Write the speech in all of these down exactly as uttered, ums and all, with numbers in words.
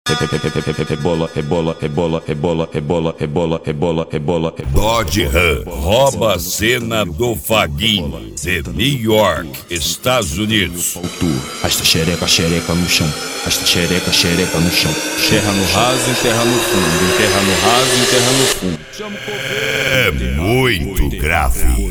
Rebola, rebola, rebola, rebola, rebola, rebola, rebola, rebola. Dodge Ram rouba a cena do Vaguinho de New York, Estados Unidos. Arrasta xereca, xereca no chão. Arrasta xereca, xereca no chão. Enterra no raso, enterra no fundo. Enterra no raso, enterra no fundo. É muito grave.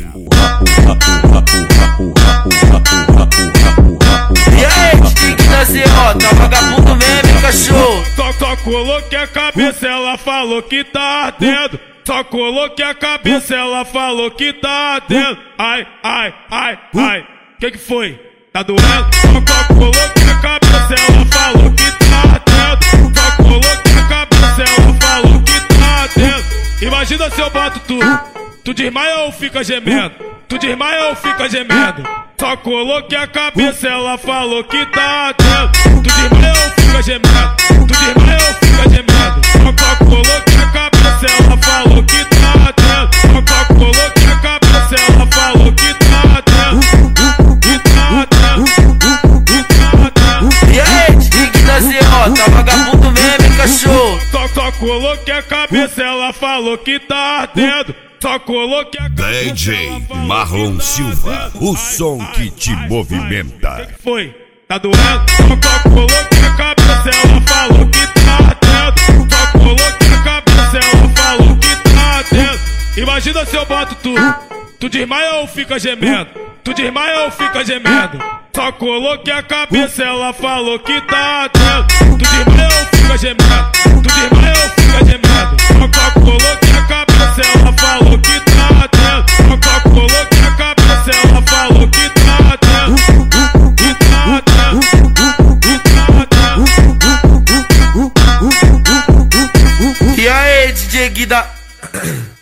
E aí, tique da derrota, vagabundo mesmo, cachorro. Só, só coloquei a cabeça, ela falou que tá ardendo. Só coloquei a cabeça, ela falou que tá ardendo. Ai, ai, ai, ai, que que foi? Tá doendo? Só, só coloquei a cabeça, ela falou que tá ardendo. Só coloquei a cabeça, ela falou que tá ardendo. Imagina se eu boto tudo, tu desmaia ou fica gemendo? Tu desmaia ou fica gemendo? Só coloquei a cabeça, ela falou que tá ardendo. Tu desmaia ou fica gemendo? Tu desmaia ou fica gemendo? Só, só coloquei a cabeça, ela falou que tá ardendo. Só, só coloquei a cabeça, ela falou que tá ardendo. Que tá ardendo, que tá ardendo. E aí, tique da derrota, vagabundo mesmo, cachorro. Só, só coloquei a cabeça, ela falou que tá ardendo. Só coloquei a cabeça. D J Marlon Silva, o som que te movimenta. Foi, tá doendo? Só, só coloquei a cabeça, ela falou que tá ardendo. Só coloquei a cabeça, ela falou que tá ardendo. Imagina se eu boto tudo, tu desmaia ou fica gemendo? Tu desmaia ou fica gemendo? Só coloquei a cabeça, ela falou que tá ardendo. Tu desmaia ou fica gemendo? Tu desmaia ou fica gemendo? Só, só coloquei a cabeça, ela falou que tá ardendo. Só, só coloquei a cabeça, ela falou que tá ardendo. Que tá ardendo, que tá ardendo. E aí, D J Guida.